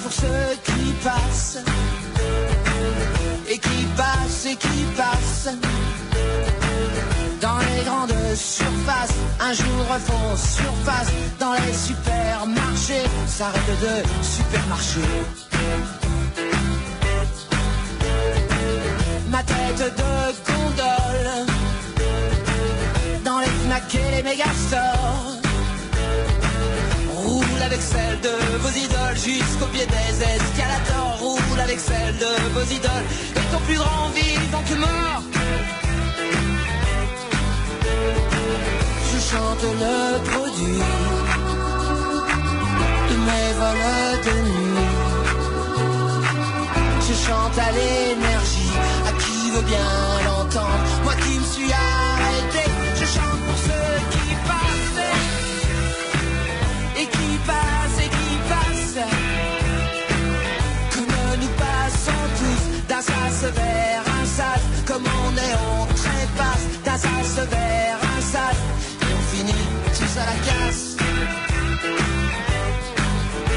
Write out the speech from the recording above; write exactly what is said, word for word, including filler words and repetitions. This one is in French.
pour ceux qui passent et qui passent et qui passent dans les grandes surfaces. Un jour refont surface dans les supermarchés. S'arrête de supermarché. Ma tête de gondole dans les Fnac et les Megastores roule avec celle de vos idoles jusqu'au pied des escalators. Roule avec celle de vos idoles et ton plus grand vivant que mort. Je chante le produit de mes vols de nuit. Je chante à l'énergie, à qui veut bien l'entendre. Moi qui me suis arrêté, je chante pour ceux qui passent et qui passent et qui passent. Comme nous passons tous d'un sas vers un sas. Comme on est, on trépasse d'un sas vers un sas. Et on finit tous à la casse.